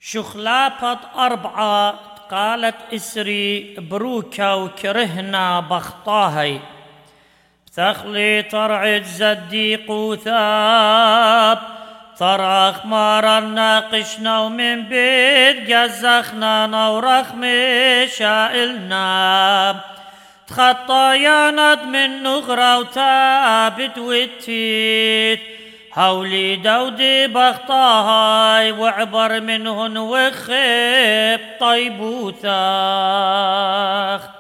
شخلابة أربعة قالت إسري بروكا وكرهنا بخطاهي بثخلي طرعت زديق وثاب طرخ مارا ناقشنا ومن بيت جزخنا نورخ مشائلنا تخطايانت من نغرة وتابت والتيت هولي دودي بخطاهاي وعبر منهن وخيب طيب وثاخ